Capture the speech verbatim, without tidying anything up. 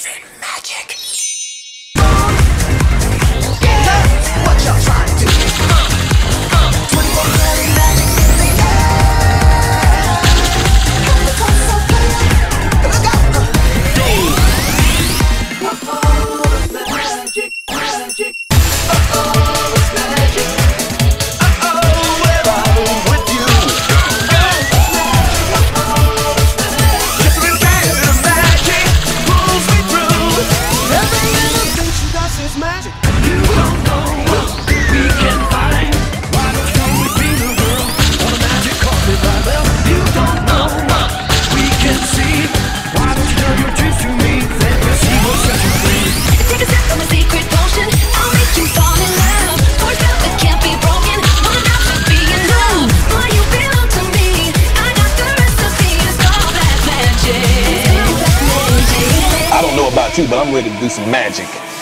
believe in magic. What y'all trying to do? twenty-four seven magic in the air. Look out! Uh-oh, it's magic, magic. Uh-oh, it's magic. Uh-oh, where are we with you? Uh-oh, it's magic. Just a little bit of magic pulls me through. Every little thing she does is magic. You don't know what we can find. Why don't you come with me, little girl, on a magic carpet ride? Well, you don't know what we can see. Why don't you tell your truth to me? Let me see what's set you free. Take a sip of my secret potion. I'll make you fall in love. For a spell that can't be broken. One out should be enough. Boy, you belong to me. I got the recipe. It's all that magic. It's all that magic. I don't know about you, but I'm ready to do some magic.